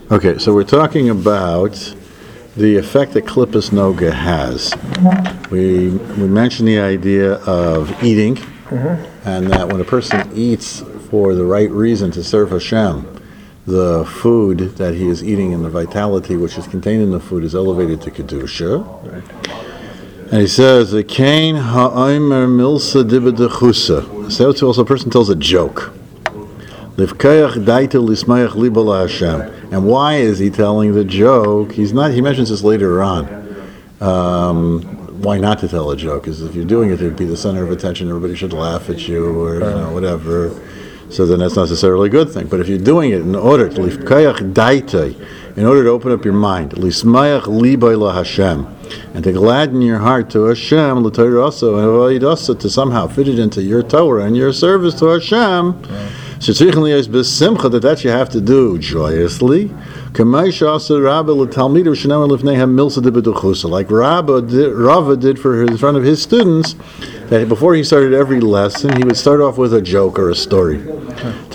Okay, so we're talking about the effect that Klippas Noga has. We mentioned the idea of eating, and that when a person eats for the right reason to serve Hashem, the food that he is eating and the vitality which is contained in the food is elevated to Kedusha. Right. And he says, the Kain ha'omer milsa dibedechusa. So also a person tells a joke. And why is he telling the joke? He mentions this later on. Why not to tell a joke? Because if you're doing it, it'd be the center of attention. Everybody should laugh at you, or whatever. So then that's not necessarily a good thing. But if you're doing it in order to open up your mind, and to gladden your heart to Hashem, to somehow fit it into your Torah and your service to Hashem. That you have to do joyously. Like Rava did in front of his students, that before he started every lesson, he would start off with a joke or a story. And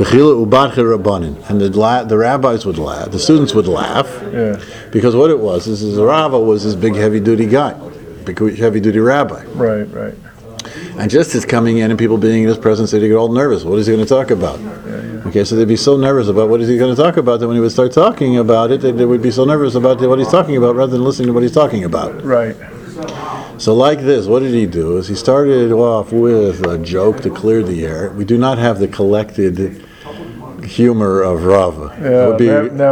the rabbis would laugh, the students would laugh, because what it was is Rava was this big heavy-duty guy, big heavy-duty rabbi. Right. And just as coming in and people being in his presence, they'd get all nervous. What is he going to talk about? Okay, so they'd be so nervous about what is he going to talk about that when he would start talking about it, they would be so nervous about what he's talking about rather than listening to what he's talking about. Right. So like this, what did he do? Is he started off with a joke to clear the air. We do not have the collected humor of Rava. That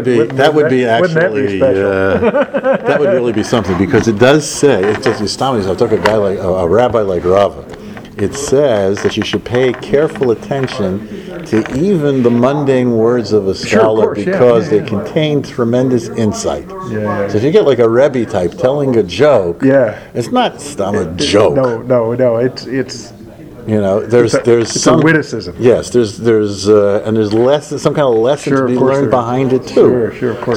would really be something, because it does say, it's just astounding. I talk a guy like a rabbi like Rava. It says that you should pay careful attention to even the mundane words of a scholar, because they contain tremendous insight. So if you get like a Rebbe type telling a joke, it's not a joke. No. It's there's some a witticism. Yes, there's some kind of lesson to be learned behind it too. Sure, of course.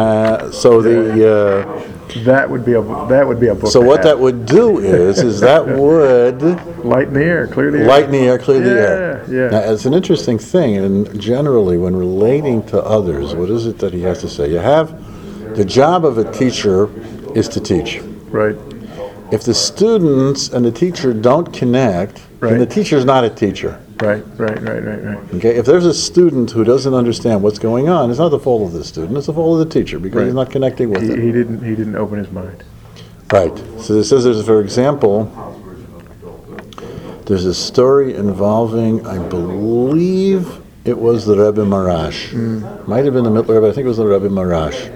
That would be a book. So what that would do is that would lighten the air, clear the air. Yeah. Now, it's an interesting thing, and generally when relating to others, what is it that he has to say? You have the job of a teacher is to teach. Right. If the students and the teacher don't connect, then the teacher's not a teacher. Right. Okay, if there's a student who doesn't understand what's going on, it's not the fault of the student, it's the fault of the teacher, because he's not connecting with it. He didn't open his mind. Right. So it says for example, there's a story involving, I believe it was the Rebbe Marash. Might have been the Mittler Rebbe, I think it was the Rebbe Marash.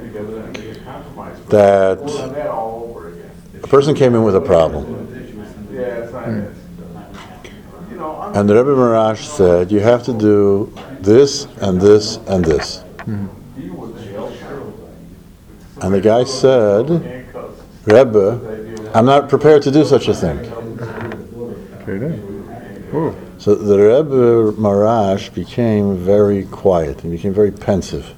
That a person came in with a problem. And the Rebbe Marash said, you have to do this and this and this. And the guy said, Rebbe, I'm not prepared to do such a thing. So the Rebbe Marash became very quiet and became very pensive.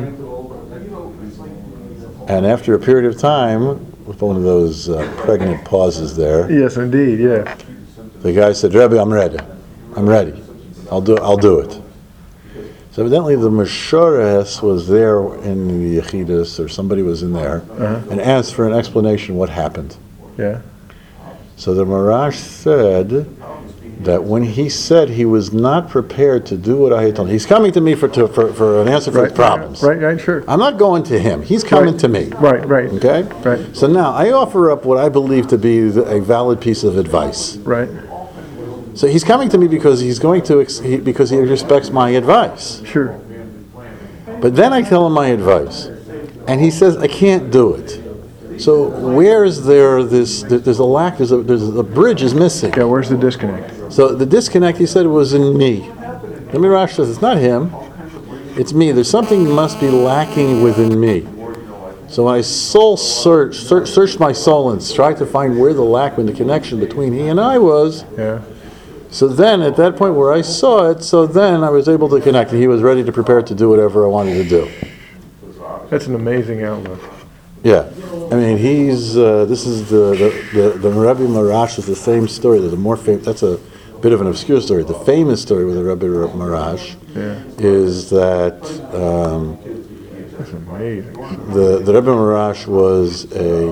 And after a period of time, with one of those pregnant pauses there. Yes, indeed, yeah. The guy said, Rebbe, I'm ready. I'll do it. So evidently the Meshores was there in the Yechidus, or somebody was in there, and asked for an explanation what happened. Yeah. So the Marash said that when he said he was not prepared to do what I had told him, he's coming to me for an answer for his problems. Right, sure. I'm not going to him. He's coming to me. Right. Okay? Right. So now I offer up what I believe to be a valid piece of advice. Right. So he's coming to me because because he respects my advice. Sure. But then I tell him my advice, and he says I can't do it. So where is there this? There's a lack. There's a bridge is missing. Yeah. Where's the disconnect? So the disconnect, he said, was in me. The Mirash says it's not him. It's me. There's something must be lacking within me. So when I searched my soul and tried to find where the lack in the connection between he and I was. Yeah. So then, at that point where I saw it, so then I was able to connect, and he was ready to prepare to do whatever I wanted to do. That's an amazing outlook. Yeah, I mean, this is the Rebbe Marash is the same story. There's a more famous. That's a bit of an obscure story. The famous story with the Rebbe Marash is that That's amazing. The Rebbe Marash was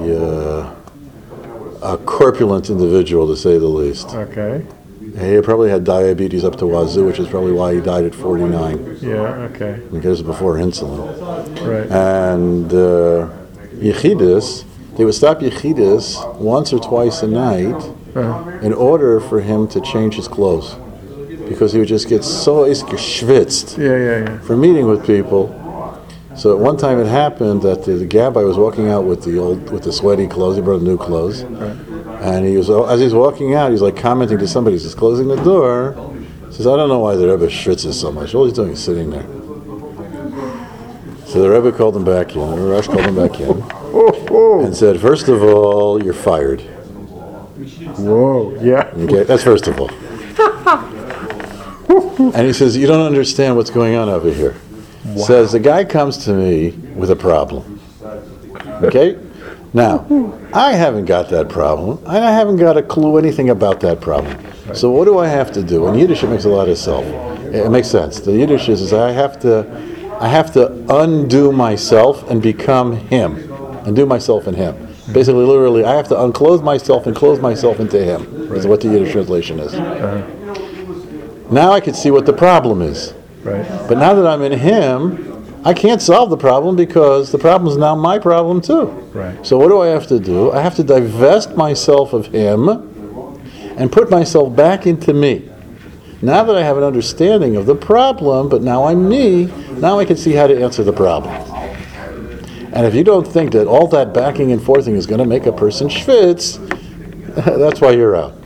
a corpulent individual, to say the least. Okay. He probably had diabetes up to wazoo, which is probably why he died at 49. Yeah, okay. Because before insulin. Right. And Yechidus, they would stop Yechidus once or twice a night in order for him to change his clothes. Because he would just get so geschwitzt Yeah. from meeting with people. So at one time it happened that the Gabbai was walking out with the sweaty clothes. He brought new clothes. And he was, as he's walking out, he's like commenting to somebody. He's just closing the door. He says, I don't know why the Rebbe schwitzes so much. All he's doing is sitting there. So the Rebbe called him back in. The Rosh called him back in. And said, first of all, you're fired. Whoa, yeah. Okay, that's first of all. And he says, you don't understand what's going on over here. Wow. Says, the guy comes to me with a problem. Okay? Now, I haven't got that problem, and I haven't got a clue anything about that problem. Right. So what do I have to do? In Yiddish, it makes a lot of sense. It makes sense. The Yiddish is I have to undo myself and become him. Undo myself in him. Basically, literally, I have to unclothe myself and clothe myself into him. Right. Is what the Yiddish translation is. Now I can see what the problem is. Right. But now that I'm in him, I can't solve the problem because the problem is now my problem too. Right. So what do I have to do? I have to divest myself of him and put myself back into me. Now that I have an understanding of the problem, but now I'm me, now I can see how to answer the problem. And if you don't think that all that backing and forthing is going to make a person schwitz, that's why you're out.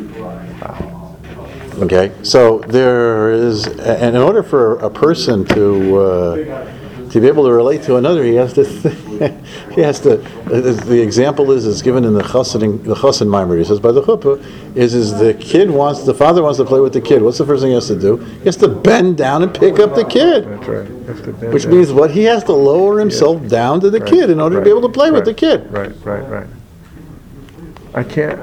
Okay, so there is, and in order for a person to be able to relate to another, he has to. The example is given in the Chassan Maimer. He says by the chuppah is the father wants to play with the kid. What's the first thing he has to do? He has to bend down and pick up the kid. That's right. Which means what? He has to lower himself down to the kid in order to be able to play with the kid. Right. I can't.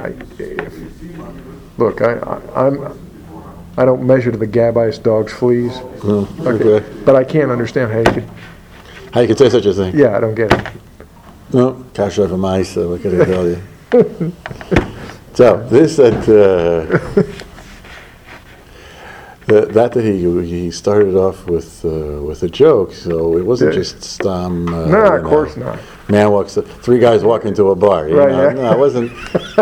Look, I don't measure to the Gabbai's dog's fleas. Okay. But I can't understand how you could say such a thing. Yeah, I don't get it. No, cash over mice, what can I tell you? So, this that he started off with a joke, so it wasn't just Stam. No, of course not. Three guys walk into a bar. Right, yeah. No, it wasn't.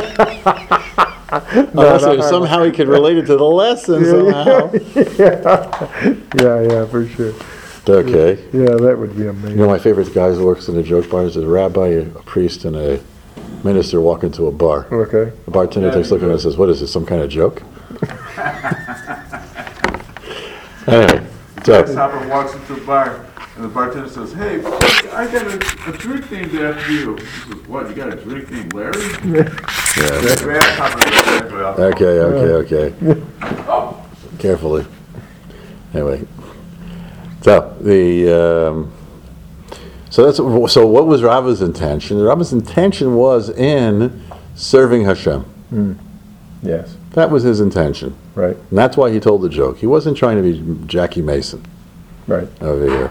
Unless somehow he could relate it to the lesson somehow. Yeah, for sure. Okay. Yeah, that would be amazing. You know, my favorite guy who works in a joke bar is a rabbi, a priest, and a minister walk into a bar. Okay. The bartender takes a look at him and says, what is this, some kind of joke? Anyway, so. Grasshopper walks into a bar, and the bartender says, hey, I got a drink named after you. He says, what, you got a drink named Larry? Yeah. Grasshopper. Okay. Carefully. Anyway. So what was Rava's intention? Rava's intention was in serving Hashem. Yes. That was his intention. Right. And that's why he told the joke. He wasn't trying to be Jackie Mason. Right. Over here.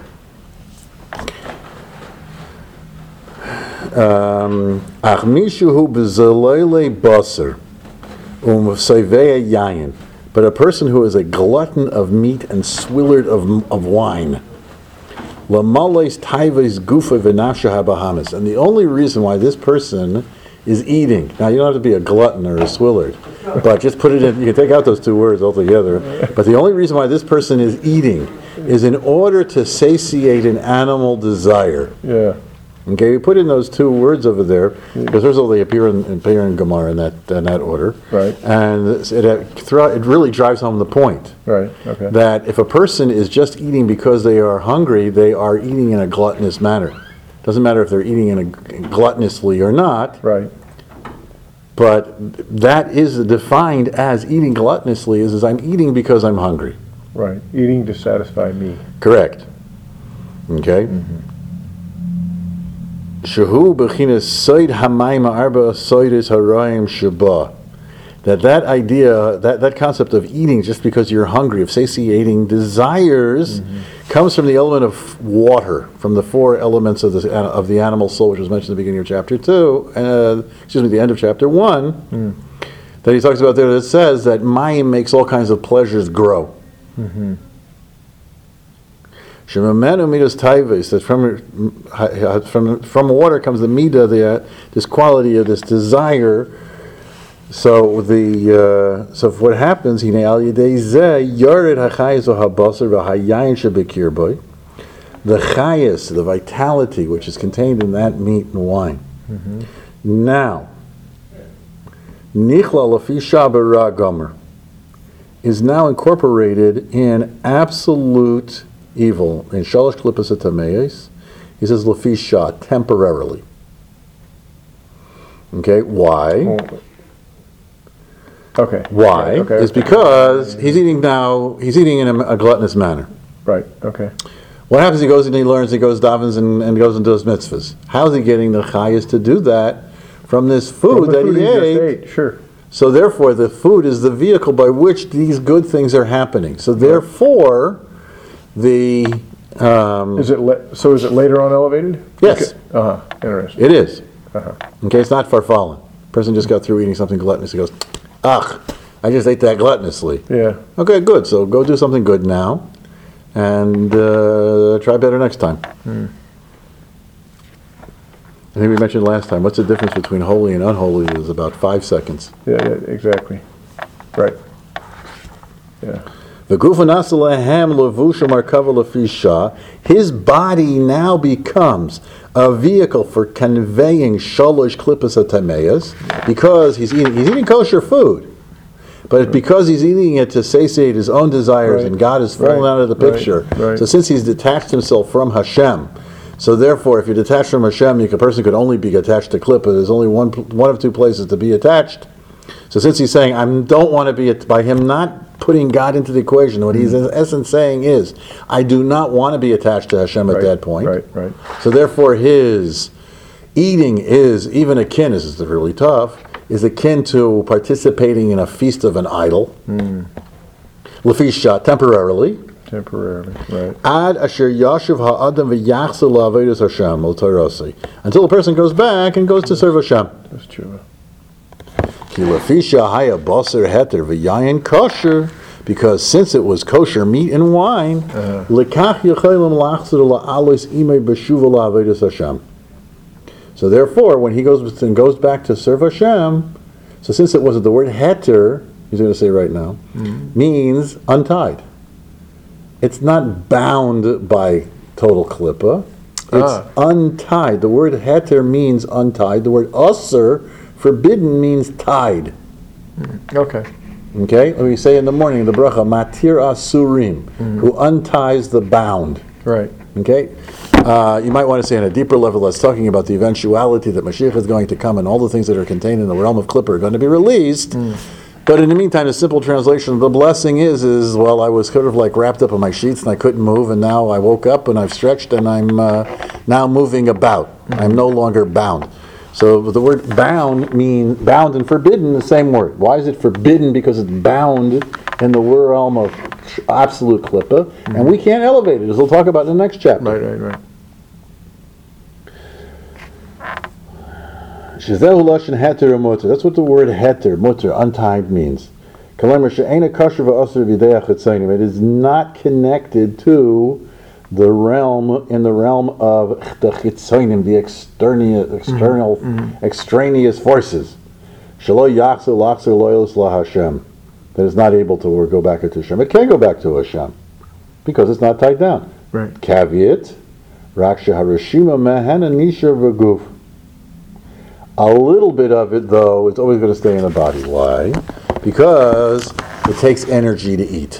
Ach mishuhu b'zalele basar u'msavei yayin. But a person who is a glutton of meat and swillard of wine. Lamales taives gufa v'nafsha habahamis. And the only reason why this person is eating, now you don't have to be a glutton or a swillard, but just put it in, you can take out those two words altogether, but the only reason why this person is eating is in order to satiate an animal desire. Yeah. Okay, we put in those two words over there because first of all they appear in Gemara in that order, right? And it really drives home the point, right? Okay. That if a person is just eating because they are hungry, they are eating in a gluttonous manner. Doesn't matter if they're eating gluttonously or not, right? But that is defined as eating gluttonously is I'm eating because I'm hungry, right? Eating to satisfy me. Correct. Okay. Mm-hmm. Shehu b'chinas soid hamayim arba soidis harayim sheba. That idea, that concept of eating just because you're hungry, of satiating desires, comes from the element of water, from the four elements of the animal soul, which was mentioned at the beginning of chapter 2, the end of chapter 1, that he talks about there, that says that mayim makes all kinds of pleasures grow. Shemamenu midas taivis, that from water comes the midah, this quality of this desire. So what happens? The chayas, the vitality which is contained in that meat and wine. Now, nichla lafi shabara gomer is now incorporated in absolute evil. In shalosh klipas atameis, he says lafi shah, temporarily. Okay, why? Okay. Why? Okay. It's because he's eating in a gluttonous manner. Right. Okay. What happens? He goes and he learns, he goes davens and goes into his mitzvahs. How's he getting the chayas to do that from this food that he ate? Sure. So therefore, the food is the vehicle by which these good things are happening. So therefore, the Is it later on elevated? Yes. Okay. Interesting. It is. Okay, it's not farfallen. Person just got through eating something gluttonous. He goes, ugh, I just ate that gluttonously. Yeah. Okay, good. So go do something good now, and try better next time. I think we mentioned last time, what's the difference between holy and unholy is about 5 seconds. Yeah, exactly. Right. Yeah. His body now becomes a vehicle for conveying shalosh klippas atameas, because he's eating kosher food. But because he's eating it to satiate his own desires, and God has fallen out of the picture. Right. So since he's detached himself from Hashem, so therefore, if you're detached from Hashem, a person could only be attached to klippa. There's only one of two places to be attached. So since he's saying, I don't want to be, by him not putting God into the equation, what he's in essence saying is, I do not want to be attached to Hashem at that point. Right. So therefore his eating is even akin, this is really tough, is akin to participating in a feast of an idol. Lefisha, temporarily. Right. Ad asher yashuv ha'adam v'yachzul la'avedus Hashem l'torasi, until the person goes back and goes to serve Hashem. That's true. Ki lefisha haya baser heter v'yayin kosher, because since it was kosher meat and wine, lekach yechelim lachzul la'alos imei b'shuva la'avedus Hashem. So therefore, when he goes back to serve Hashem, so since it wasn't the word heter, he's going to say right now, means untied. It's not bound by total klippa. It's untied. The word heter means untied. The word asur, forbidden, means tied. Okay. Okay? We say in the morning, the bracha, matir asurim, who unties the bound. Right. Okay? You might want to say on a deeper level, that's talking about the eventuality that Mashiach is going to come and all the things that are contained in the realm of klippa are going to be released. But in the meantime, a simple translation of the blessing is well, I was sort of like wrapped up in my sheets and I couldn't move, and now I woke up and I've stretched and I'm now moving about. I'm no longer bound. So the word bound and forbidden, the same word. Why is it forbidden? Because it's bound in the realm of absolute klippa, and we can't elevate it, as we'll talk about in the next chapter. Right. That's what the word heter, mutter, untied means. It is not connected to the realm, in the realm of the chitzonim, the extraneous forces. That is not able to go back to Hashem. It can go back to Hashem because it's not tied down. Right. Caveat, Raksha Harashima Mahana Nisha Vaguf. A little bit of it, though, it's always going to stay in the body. Why? Because it takes energy to eat.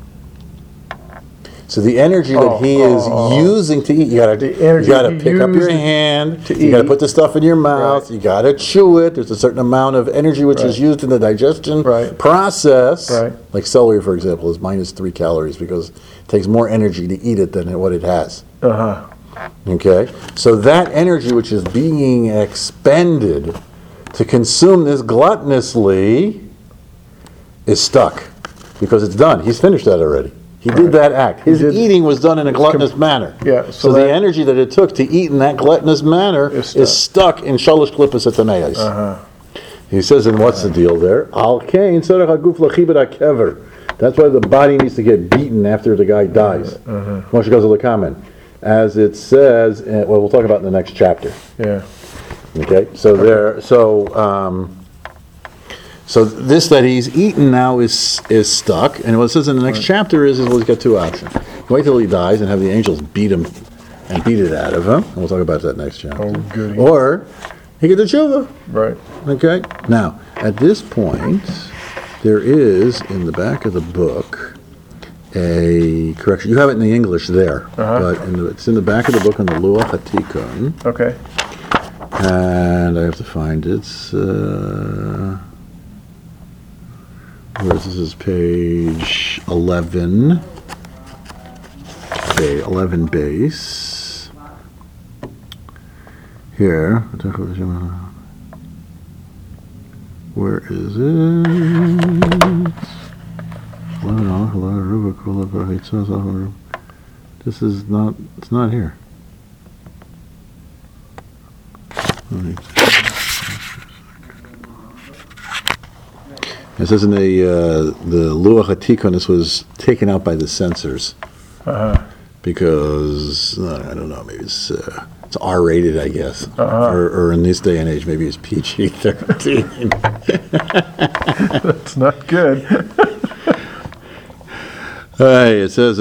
So the energy that he is using to eat, you got to pick up your hand, you got to put the stuff in your mouth, you got to chew it. There's a certain amount of energy which is used in the digestion process. Right. Like celery, for example, is -3 calories because it takes more energy to eat it than what it has. Okay, so that energy which is being expended to consume this gluttonously is stuck because it's done. He's finished that already. He did that act. His did- eating was done in a gluttonous manner. Yeah, So so the that- energy that it took to eat in that gluttonous manner Is is stuck in Shalosh Klippos Atameis. He says, and what's the deal there? Al kain tzarech haguf lachibed hakever. That's why the body needs to get beaten after the guy dies. Moshe goes to the comment. As it says, well, we'll talk about in the next chapter. Yeah. Okay, so so this that he's eaten now is stuck, and what it says in the next chapter is well, he's got two options: wait till he dies and have the angels beat him and beat it out of him, and we'll talk about that next chapter. Oh, goody. Or he could do tshuva. Right. Okay. Now, at this point, there is in the back of the book a correction. You have it in the English there, but it's in the back of the book on the Luach HaTikun. Okay. And I have to find it. This is page 11. Okay, 11 base. Here. Where is it? This is not, it's not here. It says in the Luach HaTikun, this was taken out by the censors because I don't know, maybe it's R-rated, I guess, or in this day and age, maybe it's PG-13. That's not good. It says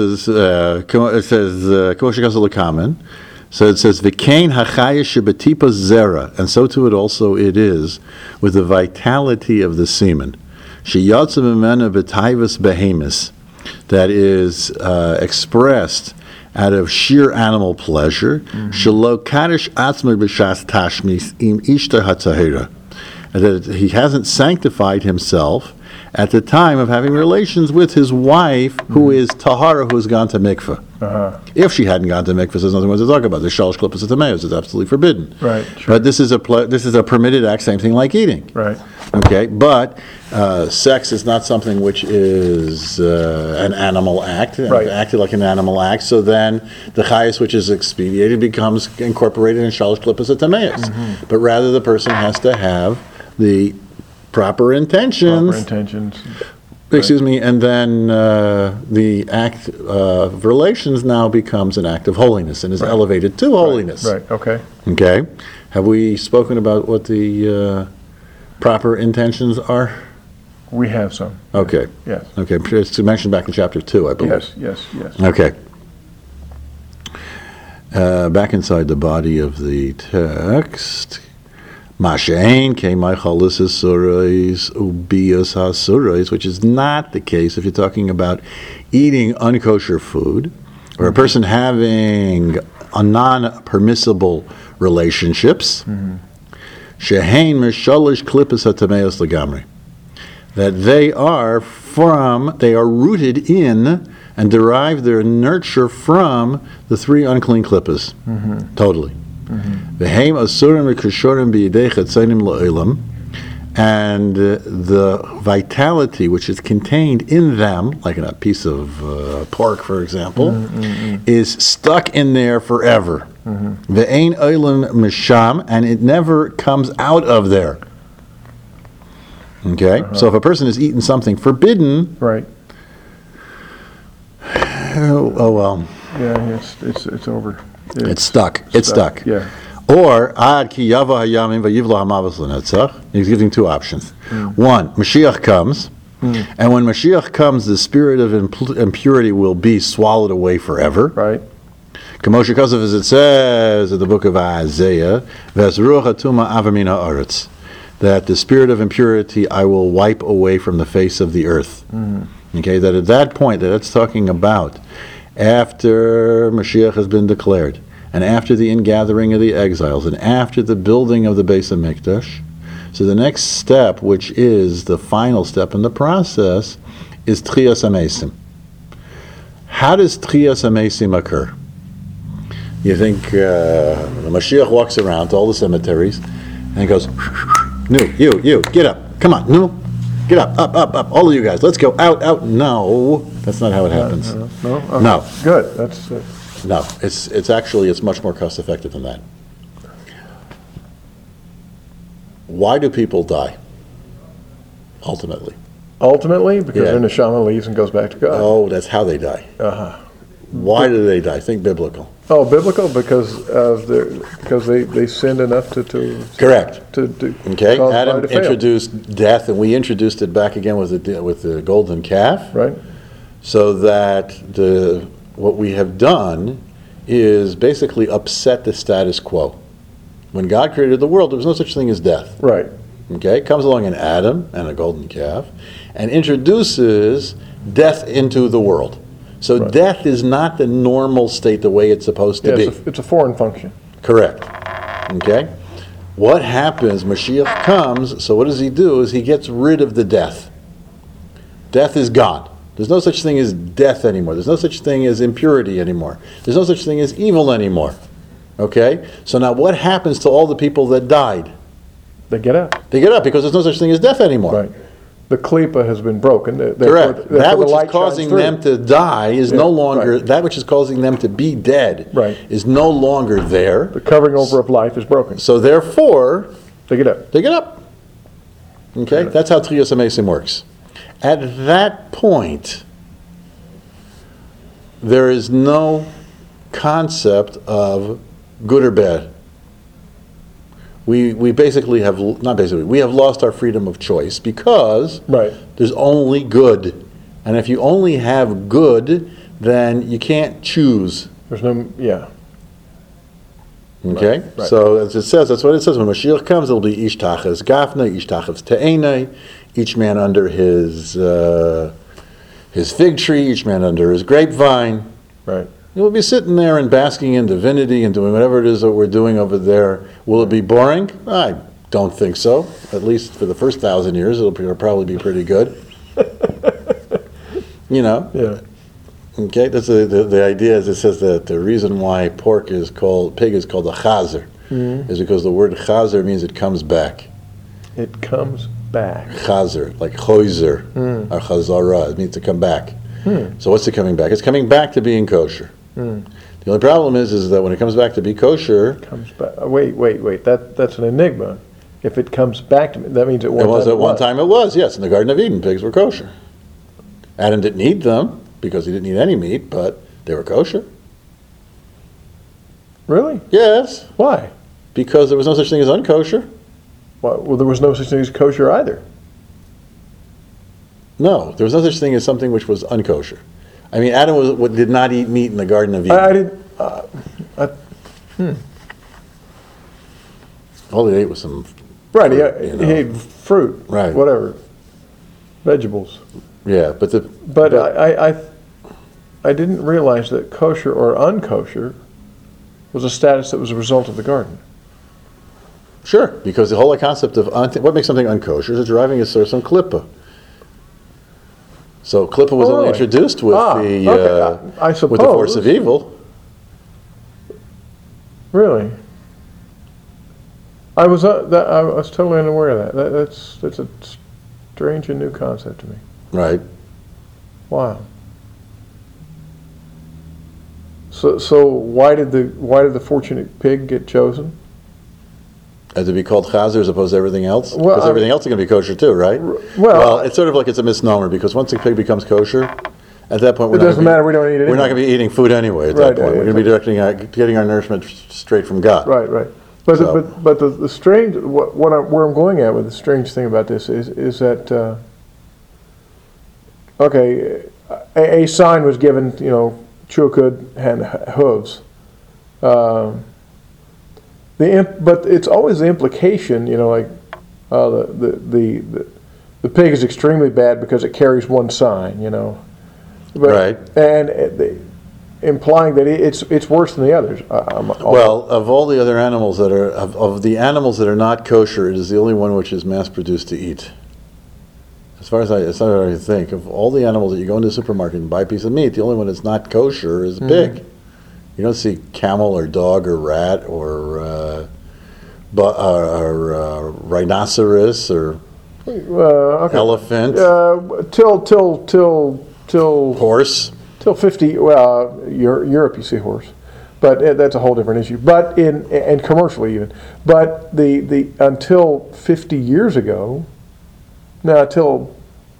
Kosher Kamen. So it says V'kein hachaya shebetipa zera, and so too it is with the vitality of the semen. Sheyatsa mimena b'taivas behemis, that is expressed out of sheer animal pleasure. Shelo kaddish atzma b'shas tashmis im ishta hatzahira, that he hasn't sanctified himself at the time of having relations with his wife, who is tahara, who has gone to mikveh. If she hadn't gone to mikveh, there's nothing more to talk about. The shalosh klippos atameos is absolutely forbidden. Right. Sure. But this is a permitted act, same thing like eating. Right. Okay, but sex is not something which is an animal act, Right. acted like an animal act. So then the chayas which is expedited becomes incorporated in shalosh klippos atameos. But rather, the person has to have the proper intentions. Proper intentions. Excuse me, and then the act of relations now becomes an act of holiness and is elevated to holiness. Right. Okay. Okay. Have we spoken about what the proper intentions are? We have some. Okay. Yes. Okay. It's mentioned back in chapter 2, I believe. Yes. Okay. Back inside the body of the text. Mashain kemai chalis hasurais ubias hasurais, which is not the case if you're talking about eating unkosher food or a person having a non-permissible relationships. Shehain mishalish klippos hatameos legamri, that they are rooted in and derive their nurture from the three unclean klippos. Totally. V'heim asurim v'kashorim b'yidei chetzanim la'olam, and the vitality which is contained in them, like in a piece of pork, for example, is stuck in there forever. Ve'ein olam misham, and it never comes out of there. Okay, so if a person has eaten something forbidden, Right. oh well. Yeah. It's over. It's stuck. It's stuck. Yeah. Or ad ki yava hayamim vayivla hamavos l'netzach. He's giving two options. One, Mashiach comes, and when Mashiach comes, the spirit of impurity will be swallowed away forever. Right. Kamosha Kosov, as it says in the book of Isaiah, V'esruach hatuma avamina haaretz, that the spirit of impurity I will wipe away from the face of the earth. Okay, that at that point, that it's talking about after Mashiach has been declared, and after the ingathering of the exiles, and after the building of the Beis HaMikdash. So the next step, which is the final step in the process, is Tchias HaMesim. How does Tchias HaMesim occur? You think the Mashiach walks around to all the cemeteries, and he goes, "No, you, get up, come on, no." Get up, up, up, up, all of you guys, let's go, out, out. No, that's not how it happens. No? Okay. No. Good, that's, No, it's actually, it's much more cost effective than that. Why do people die? Ultimately. ultimately, because Yeah. their neshama leaves and goes back to God. Oh, that's how they die. Uh-huh. Why do they die? Think biblical. Oh, biblical, because they sinned enough to Correct. Okay, cause Adam fire to fail. introduced death, and we introduced it back again with the golden calf. Right? So that what we have done is basically upset the status quo. When God created the world, there was no such thing as death. Right. Okay, comes along an Adam and a golden calf and introduces death into the world. So Right. death is not the normal state the way it's supposed to Yeah, be. it's a foreign function. Correct. Okay? What happens, Mashiach comes, so what does he do is he gets rid of the death. Death is gone. There's no such thing as death anymore. There's no such thing as impurity anymore. There's no such thing as evil anymore. Okay? So now what happens to all the people that died? They get out. They get up because there's no such thing as death anymore. Right. The klipa has been broken. Correct. That which is shines causing through. them to die is Yeah, no longer, right. that which is causing them to be dead Right. is no longer there. The covering over of life is broken. So therefore, They get out. they get up. Okay? That's how Trias HaMesim works. At that point, there is no concept of good or bad. We basically have, not basically, we have lost our freedom of choice because Right. there's only good. And if you only have good, then you can't choose. There's no, yeah. Okay? Right. So as it says, that's what it says. When Mashiach comes, it'll be Ish Tachas Gafna, Ish Tachas Te'enei, each man under his fig tree, each man under his grapevine. Right. We'll be sitting there and basking in divinity and doing whatever it is that we're doing over there. Will it be boring? I don't think so. At least for the first 1,000 years, it'll probably be pretty good. You know? Yeah. Okay, that's the idea is it says that the reason why pig is called a chazer is because the word chazer means it comes back. It comes back. Chazer, like choizer or chazara, it means to come back. So what's it coming back? It's coming back to being kosher. The only problem is that when it comes back to be kosher, Comes back. Wait. That's an enigma. If it comes back to me, that means at one it was time at one time it was, yes, in the Garden of Eden, pigs were kosher. Adam didn't eat them because he didn't eat any meat, but they were kosher. Really? Yes, Why? because there was no such thing as unkosher. Well, there was no such thing as kosher either. No, there was no such thing as something which was unkosher. I mean, Adam did not eat meat in the Garden of Eden. I didn't. All he ate was some, Right. You He know. ate fruit. Right. Whatever. Vegetables. yeah, but But I didn't realize that kosher or unkosher was a status that was a result of the garden. sure, because the whole concept of, what makes something unkosher is it's deriving a source from klippa. So klippa was Oh, only really? introduced with Okay. I with the force of suppose. evil. Really? I was totally unaware of that. That's a strange and new concept to me. Right. Wow. So why did the fortunate pig get chosen? To be called chazer as opposed to everything else? Well, Because everything else is going to be kosher too, right? well, it's sort of like it's a misnomer because once a pig becomes kosher, at that point It doesn't matter. We don't eat it. we're not anyway. going to be eating food anyway at Right, that point. yeah, We're going to be getting our nourishment straight from God. Right. But So- but the strange where I'm going at with the strange thing about this is that okay, a sign was given, chukud and hooves. But it's always the implication, like the pig is extremely bad because it carries one sign, But, Right. And implying that it's worse than the others. Well, of all the other animals that are, of the animals that are not kosher, it is the only one which is mass produced to eat. As far as I think, of all the animals that you go into the supermarket and buy a piece of meat, the only one that's not kosher is a pig. You don't see camel or dog or rat or rhinoceros or Okay. elephant, Till horse. till 50. Well, Europe you see horse, but that's a whole different issue. But and commercially even, but the until 50 years ago, no, till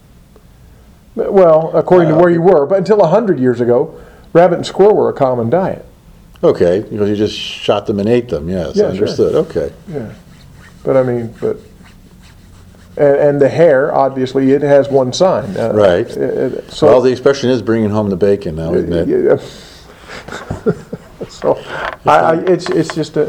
well, according to where you were, but until 100 years ago, rabbit and squirrel were a common diet. Okay, because you just shot them and ate them. Yes, Yeah, understood. Okay. Yeah, but I mean, and the hare, obviously, it has one sign. Right. So, Well, the expression is bringing home the bacon now, isn't it? yeah. So, it's just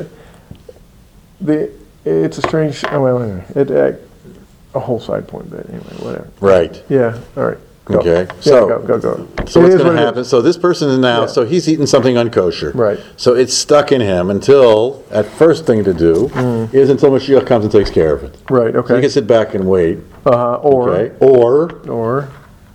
it's a strange. Well, anyway, a whole side point, but anyway, whatever. Right. Yeah. All right. Go. Okay, Yeah, so- go. So It what's is going what to it happen? is. So this person is now, Yeah. so he's eating something unkosher. Right. So it's stuck in him until, at first thing to do is until Mashiach comes and takes care of it. Right. So you Okay. can sit back and wait. Or Or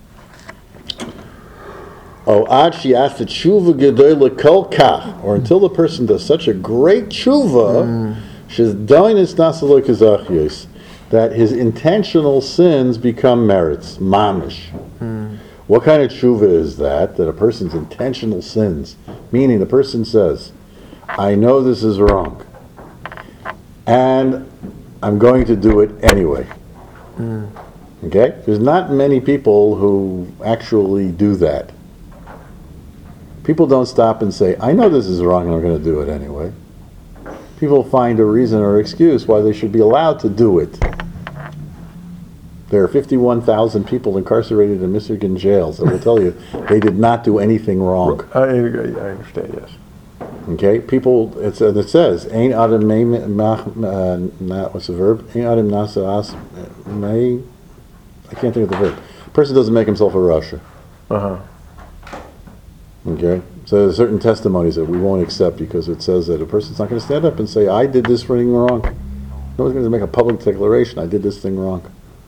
ad she'as tshuva gedola kol kach, or until the person does such a great tshuva, she's doing his nasalo kazachios, that his intentional sins become merits, mamish. What kind of tshuva is that? That a person's intentional sins, meaning the person says, I know this is wrong, and I'm going to do it anyway. Okay? There's not many people who actually do that. People don't stop and say, I know this is wrong and I'm going to do it anyway. People find a reason or excuse why they should be allowed to do it. There are 51,000 people incarcerated in Michigan jails that will tell you they did not do anything wrong. I understand. Yes. Okay? People, it says, Ein Adam what's the verb? Ein Adam Nasa May. I can't think of the verb. A person doesn't make himself a Rasha. Okay? So there's certain testimonies that we won't accept because it says that a person's not going to stand up and say, I did this thing wrong. No one's going to make a public declaration, I did this thing wrong.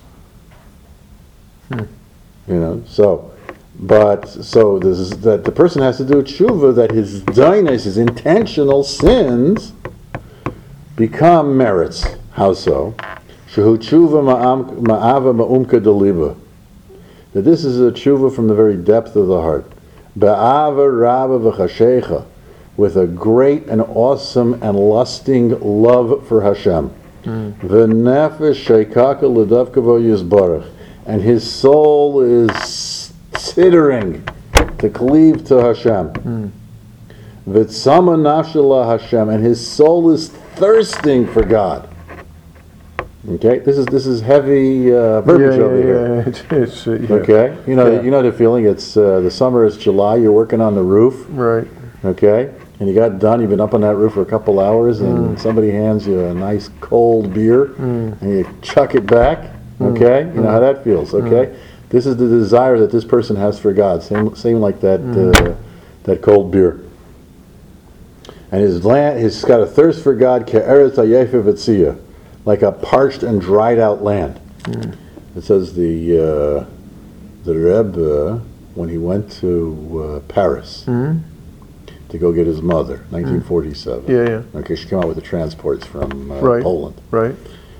You know, so this is that the person has to do tshuva, that his dainis, his intentional sins, become merits. How so? Shehu tshuva ma'ava ma'umka deliba. That this is a tshuva from the very depth of the heart. Ba'ava rabba v'chashecha, with a great and awesome and lusting love for Hashem. V'nefesh sheikaka l'davka vo yizbarach. And his soul is tittering to cleave to Hashem. V'tzama nafshala Hashem, and his soul is thirsting for God. Okay, this is heavy verbiage over here. It's Okay, you know the feeling. It's the summer. It's July. You're working on the roof. Right. Okay, and you got done. You've been up on that roof for a couple hours, and somebody hands you a nice cold beer, and you chuck it back. Okay, you know how that feels. Okay, this is the desire that this person has for God. Same like that that cold beer. And he's got a thirst for God, ke'eretz hayefa v'tziyah, like a parched and dried out land. It says the Rebbe, when he went to Paris to go get his mother, 1947. Yeah. Okay, she came out with the transports from Right. Poland. Right.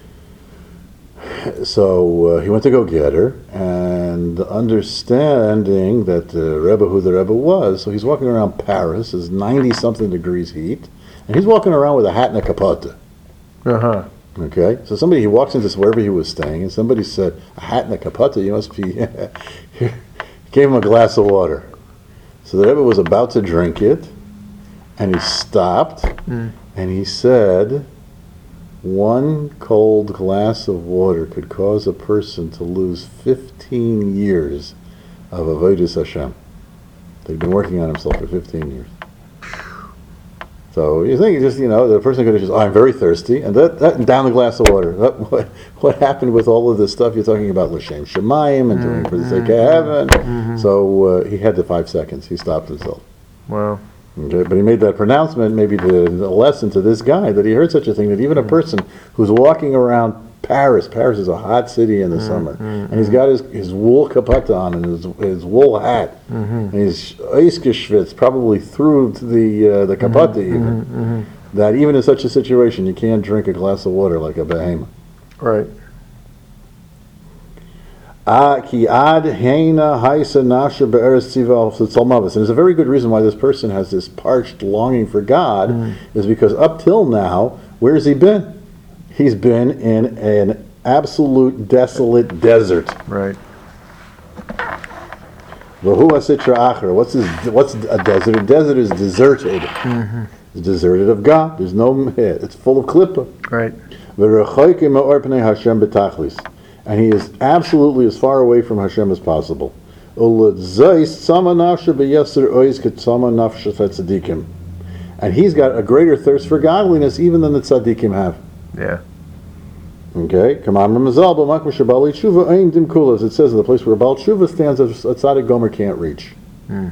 So he went to go get her, and understanding that the Rebbe, who the Rebbe was, so he's walking around Paris, it's 90-something degrees heat, and he's walking around with a hat and a kapota. Okay, so he walks into wherever he was staying, and somebody said, a hat and a kapota, you must be, gave him a glass of water. So the Rebbe was about to drink it, and he stopped, and he said, one cold glass of water could cause a person to lose 15 years of avodas Hashem. They've been working on himself for 15 years. So you think the person could have just, I'm very thirsty, and that down the glass of water. What happened with all of this stuff you're talking about, l'shem shemayim and doing for the sake of heaven? So he had the 5 seconds. He stopped himself. Wow. Okay, but he made that pronouncement, maybe the lesson to this guy, that he heard such a thing, that even a person who's walking around Paris is a hot city in the summer, and he's got his wool kapata on and his wool hat, and he's eisgeschwitz, probably through to the kapata even, that even in such a situation you can't drink a glass of water like a behemoth. Right. Ki ad heina haisa nasha be'eretz tziva tzal mavis. And there's a very good reason why this person has this parched longing for God, is because up till now, where has he been? He's been in an absolute desolate desert. Right. What's a desert? A desert is deserted. It's deserted of God. There's no. It's full of klippa. Right. And he is absolutely as far away from Hashem as possible. And he's got a greater thirst for godliness even than the tzaddikim have. Yeah. Okay, it says in the place where Baal Tshuva stands, a tzaddik gomer can't reach. In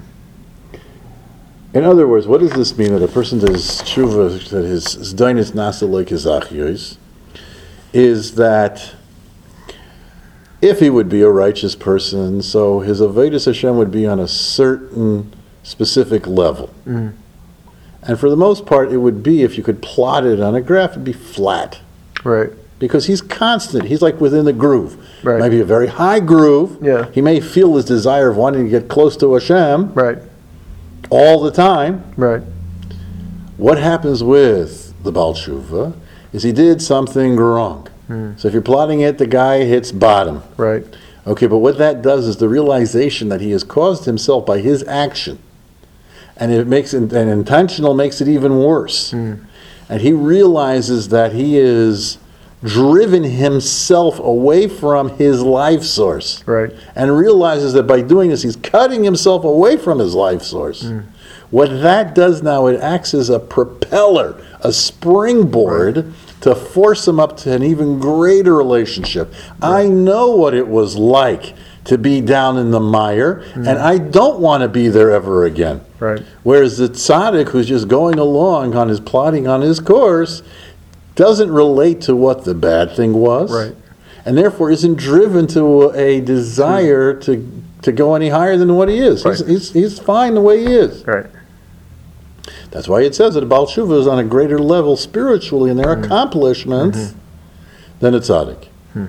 other words, what does this mean? That a person does tshuva, that his dainis nasa like his achiyos, is that if he would be a righteous person, so his avodas Hashem would be on a certain specific level. And for the most part, it would be, if you could plot it on a graph, it'd be flat. Right. Because he's constant. He's like within the groove. Right. Maybe a very high groove. Yeah. He may feel his desire of wanting to get close to Hashem Right. all the time. Right. What happens with the Baal Tshuva is he did something wrong. So if you're plotting it, the guy hits bottom. Right. Okay, but what that does is the realization that he has caused himself by his action. And it makes it, and intentional makes it even worse. And he realizes that he is driven himself away from his life source. Right. And realizes that by doing this, he's cutting himself away from his life source. What that does now, it acts as a propeller, a springboard to force him up to an even greater relationship. I know what it was like to be down in the mire, and I don't want to be there ever again. Right. Whereas the tzaddik who's just going along on his plotting on his course doesn't relate to what the bad thing was, Right. and therefore isn't driven to a desire to go any higher than what he is. Right. He's fine the way he is. Right. That's why it says that a Baal Tshuva is on a greater level spiritually in their accomplishments than a tzaddik.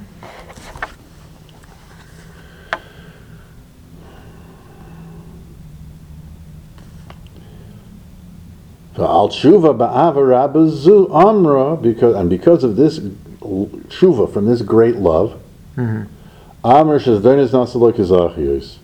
Al tshuva ba'avara b'zu amra, because of this tshuva from this great love, amr shezdonis nasalok izachiyos.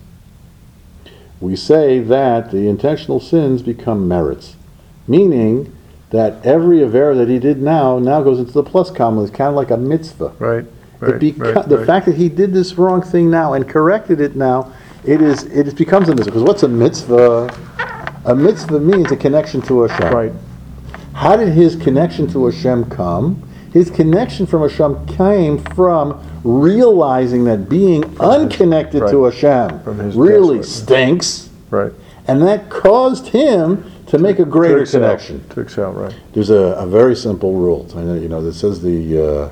We say that the intentional sins become merits, meaning that every avera that he did now goes into the plus column. It's kind of like a mitzvah. Right. The fact that he did this wrong thing now and corrected it now, it becomes a mitzvah. Because what's a mitzvah? A mitzvah means a connection to Hashem. Right. How did his connection to Hashem come? His connection from Hashem came from realizing that being unconnected to Hashem really desolate. stinks, Right. and that caused him to make a greater connection. To excel. Right. There's a very simple rule. I know, that says the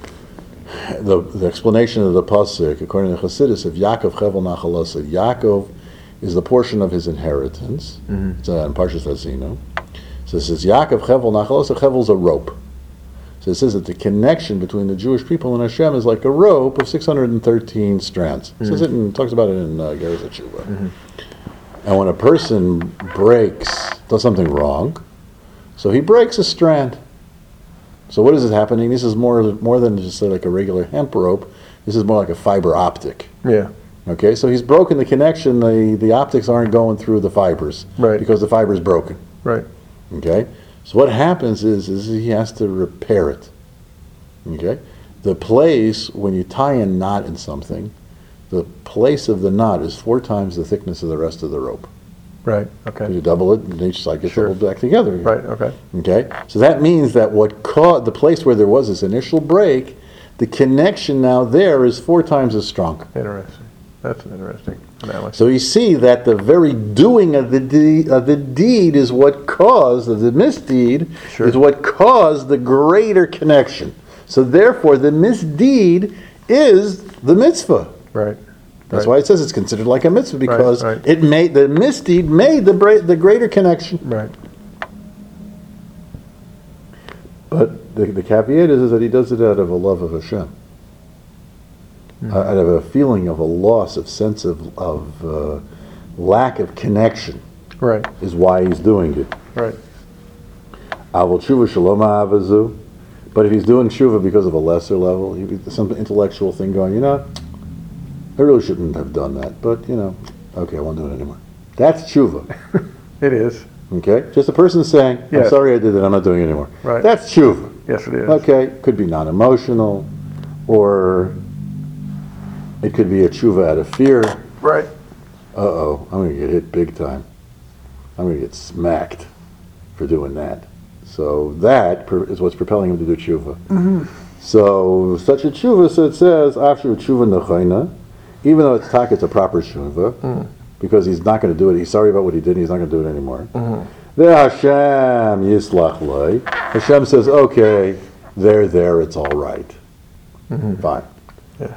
explanation of the pasuk according to Chassidus of Yaakov Chevel Nachalasa. Yaakov is the portion of his inheritance. It's in Parshas Hazino. So it says Yaakov Chevel Nachalasa. Chevel's a rope. So it says that the connection between the Jewish people and Hashem is like a rope of 613 strands. It says it and talks about it in Geras HaTshuva. And when a person does something wrong, so he breaks a strand. So what is happening? This is more than just like a regular hemp rope. This is more like a fiber optic. Yeah. Okay, so he's broken the connection. The optics aren't going through the fibers, Right. because the fiber is broken. Right. Okay, so what happens is he has to repair it. Okay, the place when you tie a knot in something, the place of the knot is 4 times the thickness of the rest of the rope. Right. Okay. You double it, and each side gets Sure. doubled back together. Right. Okay. Okay, so that means that what caused the place where there was this initial break, the connection now there is 4 times as strong. Interesting. That's an interesting analogy. So you see that the very doing of the deed is what caused, the misdeed, Sure. is what caused the greater connection. So therefore, the misdeed is the mitzvah. Right. That's Right. why it says it's considered like a mitzvah, because right. it made the misdeed made the greater connection. Right. But the caveat is that he does it out of a love of Hashem. out of a feeling of a loss of sense of lack of connection, Right. is why he's doing it. Right. Avol tshuva shalom ha'avazu. But if he's doing tshuva because of a lesser level, some intellectual thing going, I really shouldn't have done that, but okay, I won't do it anymore. That's tshuva. It is. Okay, just a person saying, "I'm Yes. sorry, I did it. I'm not doing it anymore." Right. That's tshuva. Yes, it is. Okay, could be non-emotional, or it could be a tshuva out of fear. Right. I'm going to get hit big time. I'm going to get smacked for doing that. So that is what's propelling him to do tshuva. So such a tshuva, so it says, after tshuva nechayna, even though it's a proper tshuva, because he's not going to do it, he's sorry about what he did, and he's not going to do it anymore. The Hashem yislach loy. Hashem says, okay, they're there, it's all right. Fine. Yeah.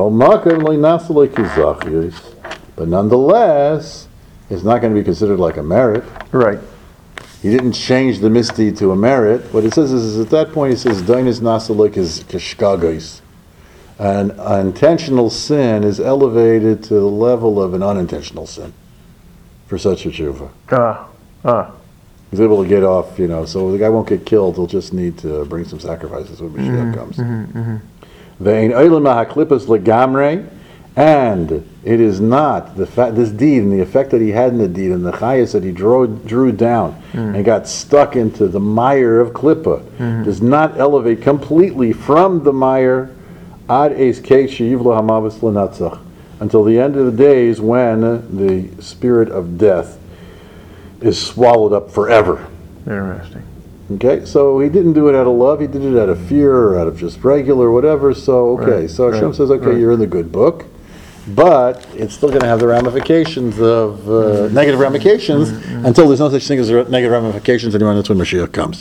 But nonetheless, it's not going to be considered like a merit. Right. He didn't change the misdeed to a merit. What it says is at that point, he says, Dainis nasalik is kishkagos. An intentional sin is elevated to the level of an unintentional sin for such a tshuva. He's able to get off, so the guy won't get killed. He'll just need to bring some sacrifices when Mashiach comes. Ve'ein olam ha'klipas legamrei. And it is not this deed and the effect that he had in the deed and the chayas that he drew down and got stuck into the mire of klippa does not elevate completely from the mire ad eis keit sheyivlo hamavos lenatzach, until the end of the days when the spirit of death is swallowed up forever. Interesting. Okay, so he didn't do it out of love, he did it out of fear or out of just regular whatever. So so Hashem says, okay, you're in the good book. But it's still going to have the ramifications of negative ramifications until there's no such thing as negative ramifications anymore. That's when Mashiach comes.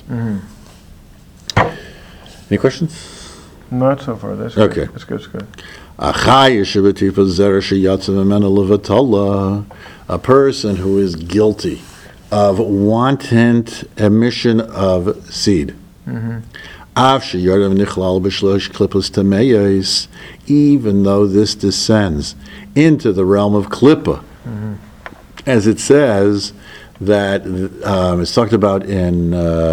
Any questions? Not so far. That's good. Okay. That's good. That's good. A person who is guilty of wanton emission of seed. Even though this descends into the realm of klippa, as it says that it's talked about in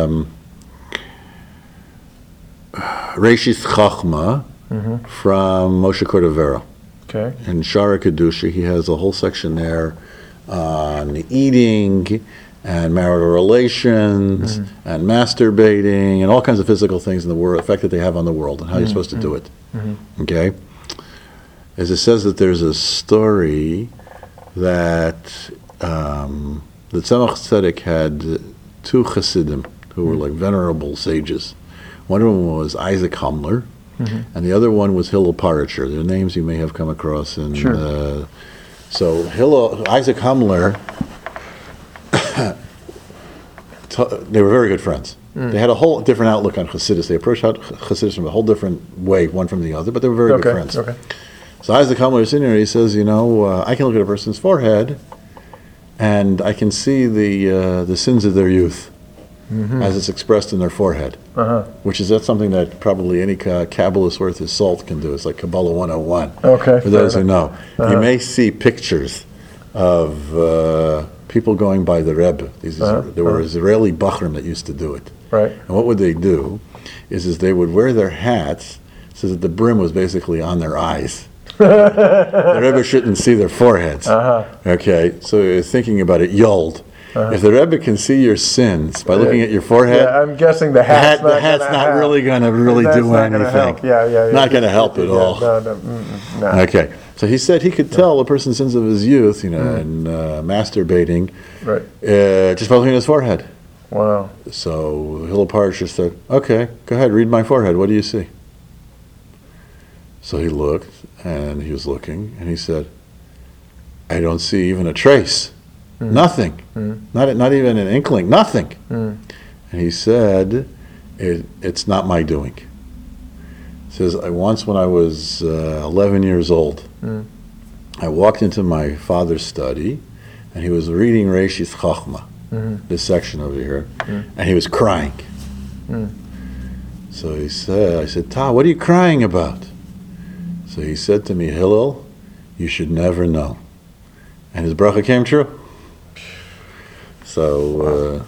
Reishis Chachma from Moshe Cordovero. Okay. In Shara Kedusha, he has a whole section there on eating and marital relations and masturbating and all kinds of physical things in the world, effect that they have on the world and how you're supposed to do it. Okay? As it says that there's a story that the Tzemach Tzedek had two Chassidim who were like venerable sages. One of them was Isaac Hamler, and the other one was Hillel Paritcher. Their names you may have come across. In, Sure. So Isaac Hamler, they were very good friends. They had a whole different outlook on Chassidus. They approached Chassidus from a whole different way, one from the other, but they were very good friends. Okay. So Isaac Hamler is sitting there, he says, I can look at a person's forehead and I can see the sins of their youth as it's expressed in their forehead, that's something that probably any Kabbalist worth his salt can do. It's like Kabbalah 101. Okay. For those who know. You may see pictures of people going by the Rebbe. There were Israeli Bachrim that used to do it. Right. And what would they do is they would wear their hats so that the brim was basically on their eyes. The Rebbe shouldn't see their foreheads. Okay, so you're thinking about it, Yold. If the Rebbe can see your sins by looking at your forehead, Yeah, I'm guessing the hat's not really going to That's do not anything. gonna help. Yeah. Not going to help at all. No. Okay, so he said he could tell a person's sins of his youth, and masturbating, Right. just by looking at his forehead. Wow. So Hillel Paritcher said, okay, go ahead, read my forehead. What do you see? So he looked, and he was looking, and he said, I don't see even a trace. Nothing. Not even an inkling. Nothing. And he said, it's not my doing. He says, once when I was 11 years old, I walked into my father's study, and he was reading Reishis Chachma, this section over here, and he was crying. So I said, Ta, what are you crying about? So he said to me, Hillel, you should never know. And his bracha came true. So,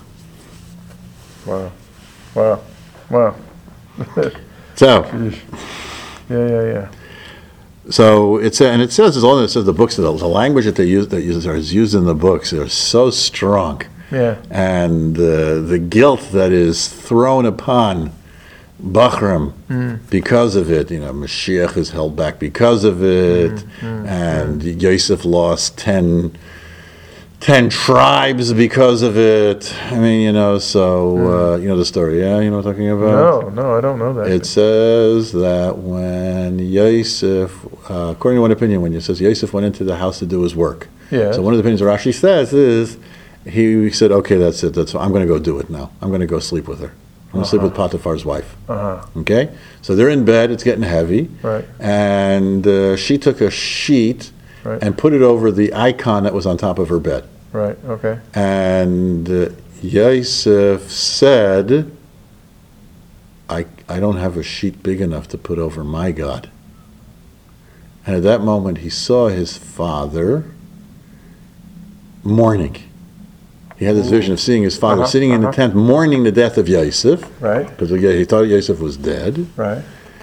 Wow. Wow. Wow. so Yeah. So it says, and it says, it says the books, the language that is used in the books are so strong, Yeah. and the guilt that is thrown upon Bachram because of it. Mashiach is held back because of it, and Yosef lost 10 tribes because of it. I mean, so you know the story, yeah? You know what I'm talking about? No, I don't know that. It says that when Yosef, according to one opinion, when it says Yosef went into the house to do his work. Yeah. So one of the opinions Rashi says is, he said, okay, that's it. I'm going to go do it now. I'm going to go sleep with her. I'm going to sleep with Potiphar's wife. Okay? So they're in bed. It's getting heavy. Right. And she took a sheet Right. and put it over the icon that was on top of her bed. Right. Okay. And Yosef said, I don't have a sheet big enough to put over my God. And at that moment, he saw his father mourning. He had this vision of seeing his father sitting in the tent mourning the death of Yosef. Right. Because he thought Yosef was dead. Right.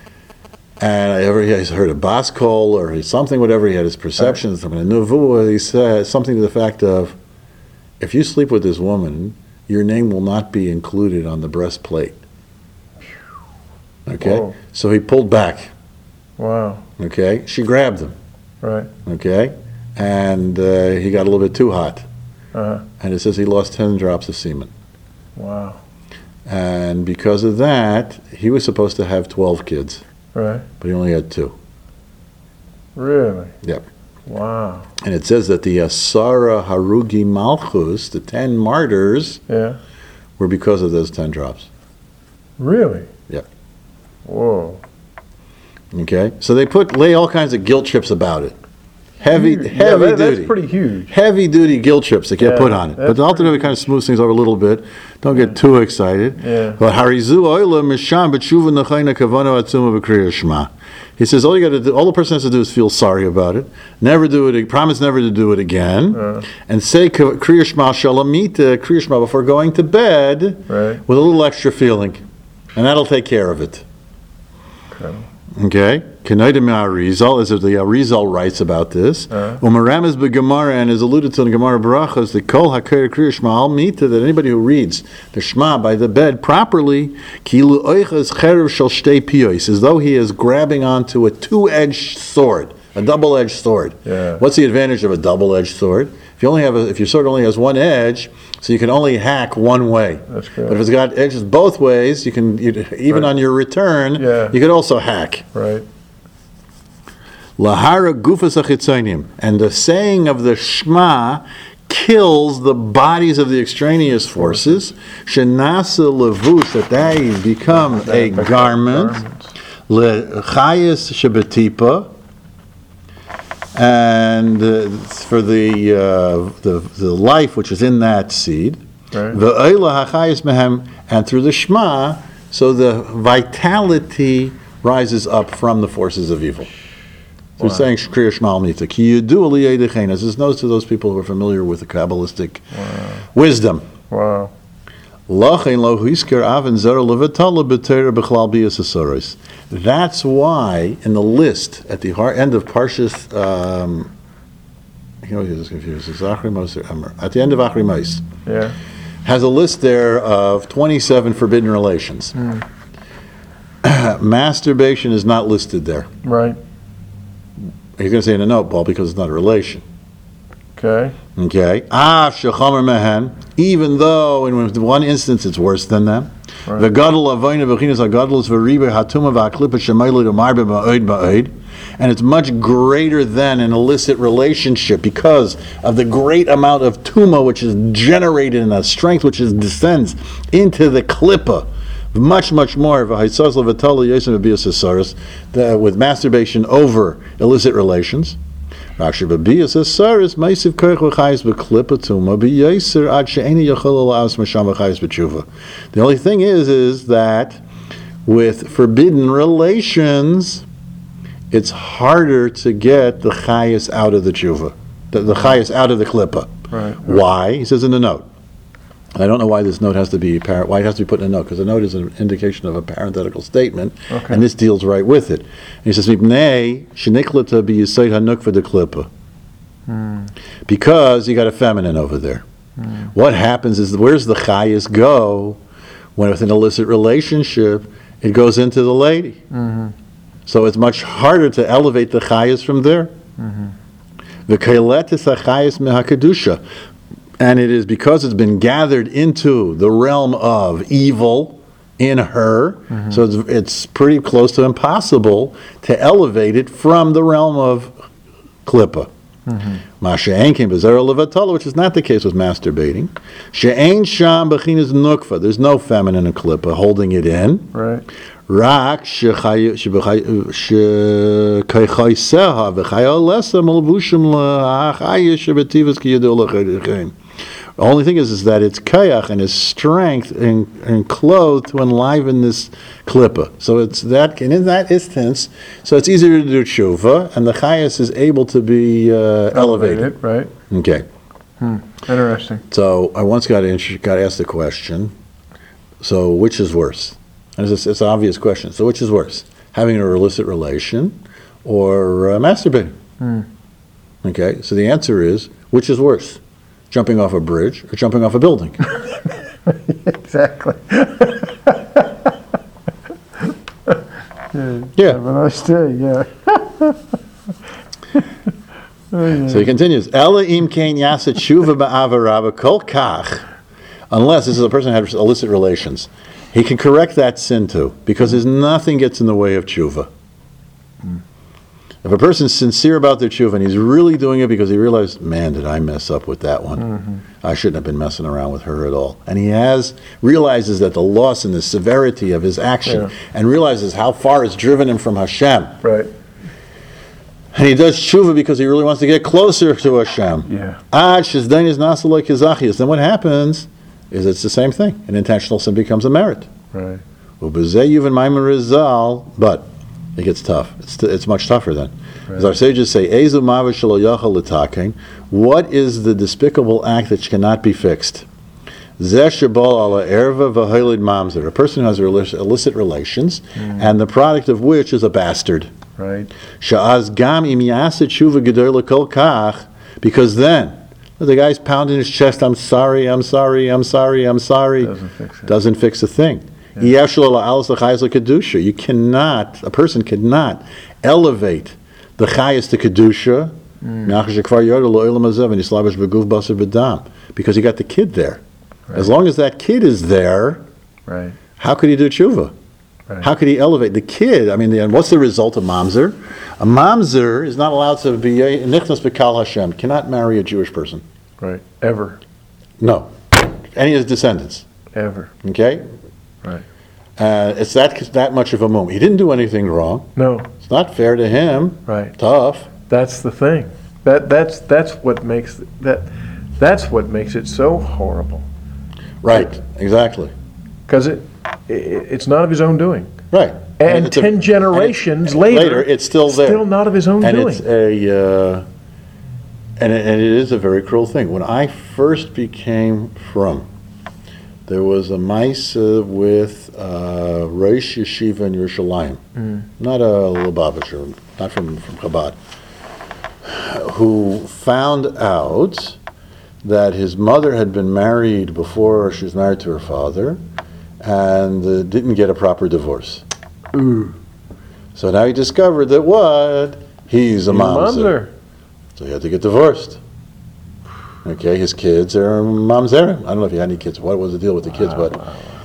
And he heard a bas kol or something, whatever. He had his perceptions. Right. In a nevuah, he said something to the fact of, if you sleep with this woman, your name will not be included on the breastplate. Okay? Whoa. So he pulled back. Wow. Okay? She grabbed him. Right. Okay? And he got a little bit too hot. And it says he lost 10 drops of semen. Wow. And because of that, he was supposed to have 12 kids. Right. But he only had 2. Really? Yep. Wow. And it says that the Asara Harugi Malchus, the 10 martyrs, Yeah. were because of those 10 drops. Really? Yep. Whoa. Okay? So they lay all kinds of guilt trips about it. Heavy duty. That's pretty huge. Heavy duty guilt trips that get Yeah, put on it. that's But ultimately, kind of smooths things over a little bit. Don't get too excited. Yeah. But Harizu Oila Misham B'tshuva Nechaina Kavana Atzuma B'Kriya Shema. He says all you got to do, all the person has to do is feel sorry about it. Never do it. Promise never to do it again. And say Kriya Shema Shalamita Kriya Shema before going to bed Right. with a little extra feeling, and that'll take care of it. Okay. Kenaidim Arizal, as the Arizal writes about this. Umaramas b'Gemara, and is alluded to in the Gemara Barachas, the Kol HaKer Kriya Shema Al Mita, that anybody who reads the Shema by the bed properly, Kilu Oichas Cherev Shel Shtei Piyos, as though he is grabbing onto a two-edged sword, a double-edged sword. Yeah. What's the advantage of a double-edged sword? If your sword only has one edge, so you can only hack one way. That's good. But if it's got edges both ways, even on your return, you could also hack. Right. Lahara gufas achitzonium, and the saying of the Shema kills the bodies of the extraneous forces. Shenasa levush, that they become a garment. Lechayis shebetipa, and for the life which is in that seed. Right. Ve'oila hachayis mehem, and through the Shema, so the vitality rises up from the forces of evil. So he's saying Kriya Shema Al Mita. Ki yidu aliyei dechein. As this knows to those people who are familiar with the Kabbalistic wisdom. Wow. Lachein lo hisker avin zera levatala b'teira b'chlal b'yas hasoros. That's why in the list at the end of Parshas, you know, he's confused. It's Achrimos or Emor. At the end of Achrimos, Yeah. has a list there of 27 forbidden relations. Masturbation is not listed there. Right. He's going to say in a note, Paul, because it's not a relation. Okay. Okay. Shechomer mehen, even though in one instance it's worse than them. The gadol avoyna v'chinas hagadolus v'ribe hatuma v'aklipa shemaylu d'marbe ba'od ba'od, and it's much greater than an illicit relationship because of the great amount of tuma which is generated and the strength which descends into the klippa. Much more with masturbation over illicit relations. The only thing is that with forbidden relations, it's harder to get the chayas out of the tshuva, the chayas out of the klippa. Right. Why? He says in the note. I don't know why this note has to be why it has to be put in a note, because a note is an indication of a parenthetical statement, Okay. and this deals right with it. And he says, "Mipnei sheniklata b'yisoid hanukva de klippa," because you got a feminine over there. What happens is, where's the chayas go when with an illicit relationship? It goes into the lady. So it's much harder to elevate the chayas from there. The kailetis hachayas mehakadusha. And it is because it's been gathered into the realm of evil in her, so it's pretty close to impossible to elevate it from the realm of klippa. Masha'en came b'zera levatala, which is not the case with masturbating. She'ein sham b'chinas nukva. There's no feminine in klippa holding it in. Right. Rak shekaychayseha v'chaya lesa malvushim la'achaya shebetivas ki yadu l'chaydechein. The only thing is that it's kayach and its strength and clothed to enliven this klippa. So it's that, and in that instance, so it's easier to do tshuva, and the chayas is able to be elevated. Right. Okay. Interesting. So I once got asked the question, so which is worse? And it's an obvious question. So which is worse? Having an illicit relation or masturbating? Okay, so the answer is, which is worse? Jumping off a bridge or jumping off a building? Exactly. Yeah. Have a nice day, yeah. So he continues, Ela im kein yasa tshuva ba'avara kol kach, unless this is a person who had illicit relations. He can correct that sin too, because there's nothing gets in the way of tshuva. If a person's sincere about their tshuva and he's really doing it because he realized, man, did I mess up with that one? I shouldn't have been messing around with her at all. And he realizes that the loss and the severity of his action, and realizes how far it's driven him from Hashem. Right. And he does tshuva because he really wants to get closer to Hashem. Yeah. Then what happens is it's the same thing. An intentional sin becomes a merit. Right. But it gets tough. It's much tougher then. As our sages say, what is the despicable act that cannot be fixed? A person who has illicit relations, and the product of which is a bastard. Right. Because then, the guy's pounding his chest, I'm sorry. Doesn't fix a thing. You cannot, a person cannot elevate the chayas to kedusha because you got the kid there. Right. As long as that kid is there, Right. how could he do tshuva? Right. How could he elevate the kid? I mean, what's the result of mamzer? A mamzer is not allowed to be nichnas b'kal Hashem. Cannot marry a Jewish person. Right. Ever. No, any of his descendants. Ever. Okay, Right. it's that much of a moment. He didn't do anything wrong. No. It's not fair to him. Right. Tough. That's the thing. That's what makes it so horrible. Right. Exactly. Because it's not of his own doing. Right. And it's 10 generations later, it's still there. Still not of his own And doing. it's and it is a very cruel thing. When I first became frum, there was a Maisa with Rosh Yeshiva in Yerushalayim, not a Lubavitcher, not from Chabad, who found out that his mother had been married before she was married to her father, and didn't get a proper divorce. So now he discovered that what? He's a mamzer. So he had to get divorced. Okay, his kids are mamzerim. I don't know if he had any kids. What was the deal with the kids? But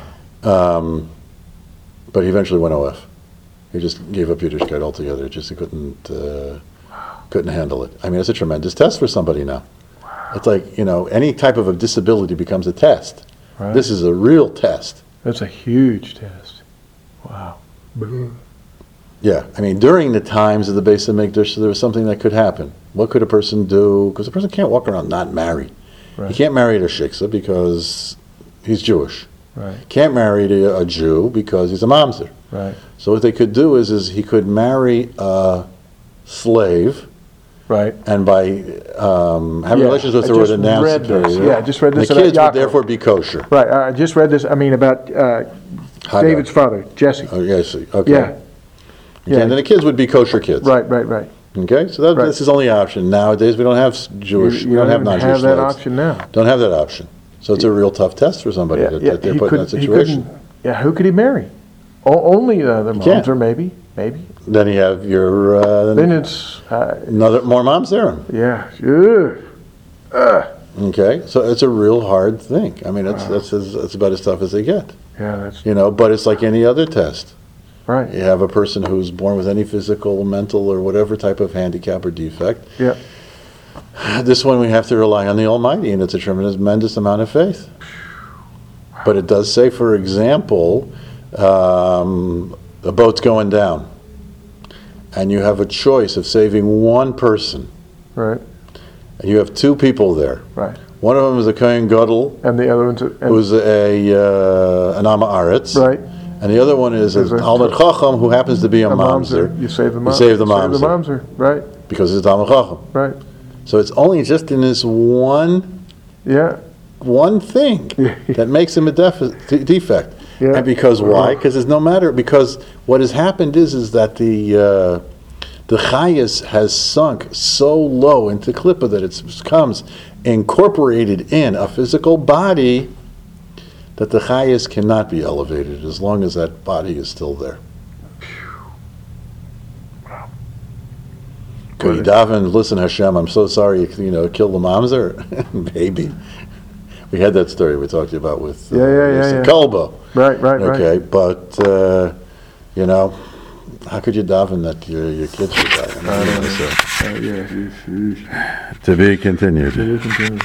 he eventually went OF. He just gave up Yiddishkeit altogether. He couldn't handle it. I mean, it's a tremendous test for somebody now. It's like, any type of a disability becomes a test. Right. This is a real test. That's a huge test. Wow. Yeah, I mean, during the times of the Beis HaMikdash, there was something that could happen. What could a person do? Because a person can't walk around not married. Right. He can't marry a shiksa because he's Jewish. Right. Can't marry a Jew because he's a mamzer. Right. So what they could do is he could marry a slave, Right. and by having Yeah, relations with I her with just a noun read this. superior, Yeah, I just read this the about kids would Yaakov. therefore be kosher. Right. I just read this. I mean, about Hagar. David's father, Jesse. Oh, yes, okay. Yeah. Okay, Yeah. and then the kids would be kosher kids. Right. Right. Okay, so Right. this is the only option. Nowadays, we don't have Jewish, we don't have even non-Jewish have that slaves. option now. Don't have that option. So it's a real tough test for somebody Yeah, that they're he put in that couldn't- he situation. couldn't- Yeah, who could he marry? Only the moms, can't. or maybe. Then you have your, Then it's, more moms there. yeah. Ugh. Okay, so it's a real hard thing. I mean, it's about as tough as they get. Yeah, that's But it's like any other test. right. You have a person who's born with any physical, mental, or whatever type of handicap or defect. Yeah. This one we have to rely on the Almighty, and it's a tremendous amount of faith. But it does say, for example, a boat's going down, and you have a choice of saving one person. Right. And you have two people there. Right. One of them is a Kohen Gadol, And the other one's who's an Am Haaretz. right. And the other one is a Is a- Talmud Chacham who happens to be a mamzer, You save the You mom. save the mamzer. mamzer. Right. because it's Talmud Chacham. Right. So it's only just in this one Yeah. thing Yeah. that makes him a defect. Yeah. And because why? Because it's no matter, because what has happened is that the chayas has sunk so low into klippa that it becomes incorporated in a physical body that the chayas cannot be elevated as long as that body is still there. Could you daven, listen, Hashem, I'm so sorry, kill the mamzer? Maybe. We had that story we talked about with Yeah. Kolbo. Right. Okay, but, how could you daven that your kids would die? Yeah. To be continued.